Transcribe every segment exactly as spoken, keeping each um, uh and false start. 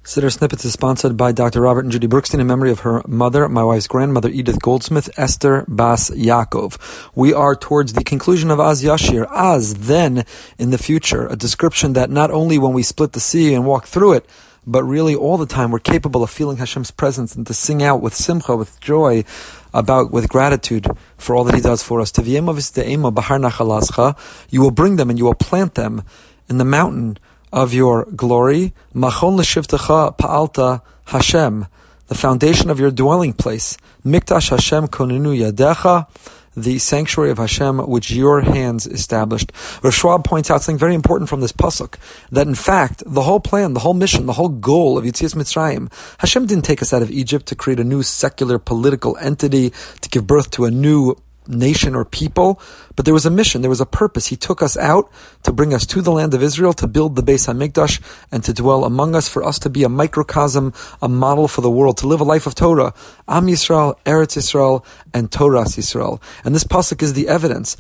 Siddur Snippets is sponsored by Doctor Robert and Judy Brookstein in memory of her mother, my wife's grandmother, Edith Goldsmith, Esther Bas Yaakov. We are towards the conclusion of Az Yashir. Az, then, in the future, a description that not only when we split the sea and walk through it, but really all the time we're capable of feeling Hashem's presence and to sing out with simcha, with joy, about with gratitude for all that He does for us. You will bring them and you will plant them in the mountain of your glory, Machon l'shivtecha pa'alta Hashem, the foundation of your dwelling place, Mikdash Hashem konenu yadecha, the sanctuary of Hashem which your hands established. Rosh Schwab points out something very important from this pasuk, that in fact, the whole plan, the whole mission, the whole goal of Yetzias Mitzrayim, Hashem didn't take us out of Egypt to create a new secular political entity, to give birth to a new nation or people, but there was a mission, there was a purpose. He took us out to bring us to the land of Israel, to build the Beis HaMikdash, and to dwell among us, for us to be a microcosm, a model for the world, to live a life of Torah, Am Yisrael, Eretz Yisrael, and Toras Yisrael. And this pasuk is the evidence,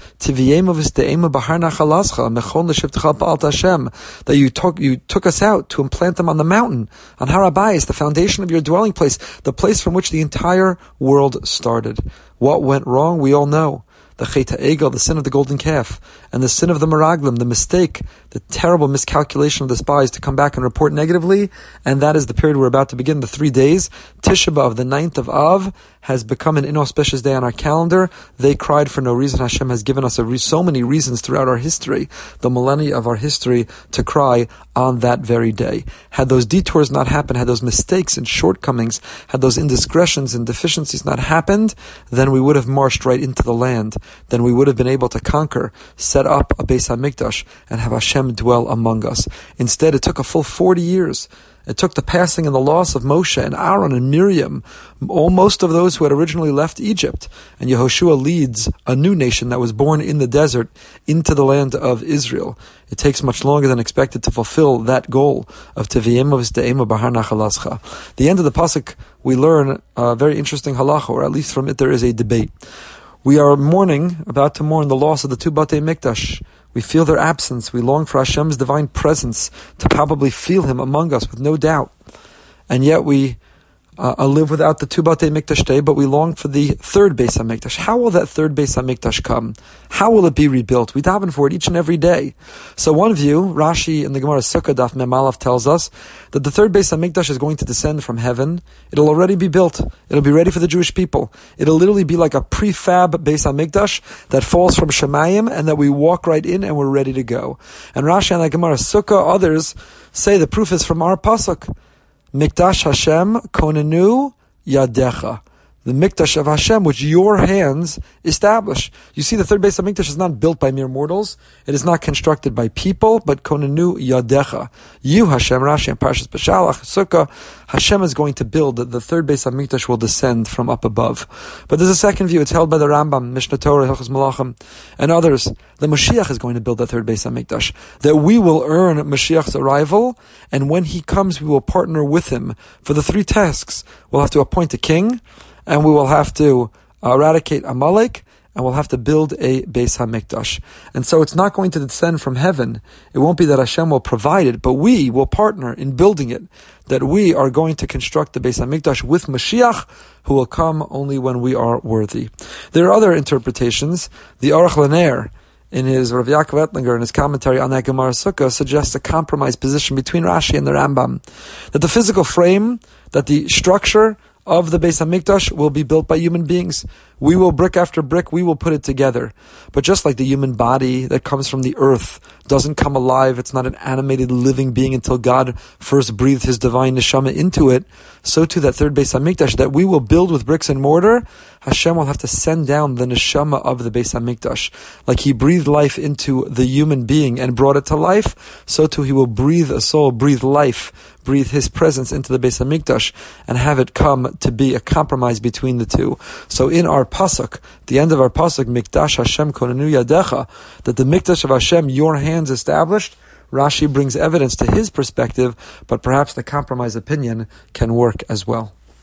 that you took, you took us out to implant them on the mountain, on Har HaBayis, the foundation of your dwelling place, the place from which the entire world started. What went wrong, we all know. The Chet HaEgel, the sin of the golden calf, and the sin of the Meraglim, the mistake, the terrible miscalculation of the spies to come back and report negatively, and that is the period we're about to begin, the three days. Tisha B'Av, the ninth of Av, has become an inauspicious day on our calendar. They cried for no reason. Hashem has given us a re- so many reasons throughout our history, the millennia of our history, to cry on that very day. Had those detours not happened, had those mistakes and shortcomings, had those indiscretions and deficiencies not happened, then we would have marched right into the land. Then we would have been able to conquer, set up a Beis HaMikdash, and have Hashem dwell among us. Instead, it took a full forty years. It took the passing and the loss of Moshe and Aaron and Miriam, all most of those who had originally left Egypt. And Yehoshua leads a new nation that was born in the desert into the land of Israel. It takes much longer than expected to fulfill that goal of Teviyim of De'ema Bahar Nachalascha. The end of the pasuk, we learn a very interesting halacha, or at least from it there is a debate. We are mourning, about to mourn the loss of the two Batei Mikdash. We feel their absence. We long for Hashem's divine presence, to probably feel Him among us with no doubt. And yet we uh, live without the two Batei Mikdash day, but we long for the third Beis HaMikdash. How will that third Beis HaMikdash come? How will it be rebuilt? We daven for it each and every day. So one view, Rashi in the Gemara Sukkah Daf Mem Aleph tells us that the third Beis HaMikdash is going to descend from heaven. It'll already be built. It'll be ready for the Jewish people. It'll literally be like a prefab Beis HaMikdash that falls from Shemayim, and that we walk right in and we're ready to go. And Rashi and the Gemara Sukkah, others, say the proof is from our pasuk. Mikdash Hashem konenu yadecha. The Mikdash of Hashem, which your hands establish. You see, the third Beis HaMikdash is not built by mere mortals. It is not constructed by people, but konenu yadecha. You, Hashem, Rashi and Parshas Beshalach, Sukkah, Hashem is going to build. The third Beis HaMikdash will descend from up above. But there's a second view. It's held by the Rambam, Mishnah Torah, Hilchos Malachim, and others. The Mashiach is going to build the third Beis HaMikdash. That we will earn Mashiach's arrival, and when He comes, we will partner with Him for the three tasks. We'll have to appoint a king, and we will have to eradicate Amalek, and we'll have to build a Beis HaMikdash. And so it's not going to descend from heaven. It won't be that Hashem will provide it, but we will partner in building it. That we are going to construct the Beis HaMikdash with Mashiach, who will come only when we are worthy. There are other interpretations. The Aruch LaNer, in his Rav Yaakov Ettlinger, in his commentary on that Gemara Sukkah, suggests a compromise position between Rashi and the Rambam. That the physical frame, that the structure of the Beis HaMikdash will be built by human beings. We will, brick after brick, we will put it together. But just like the human body that comes from the earth doesn't come alive, it's not an animated living being until God first breathed His divine neshama into it, so too that third Beis HaMikdash that we will build with bricks and mortar, Hashem will have to send down the neshama of the Beis HaMikdash. Like He breathed life into the human being and brought it to life, so too He will breathe a soul, breathe life, breathe His presence into the Beis HaMikdash, and have it come to be a compromise between the two. So in our pasuk, the end of our pasuk, Mikdash Hashem konenu yadecha, that the Mikdash of Hashem, your hands established, Rashi brings evidence to his perspective, but perhaps the compromise opinion can work as well.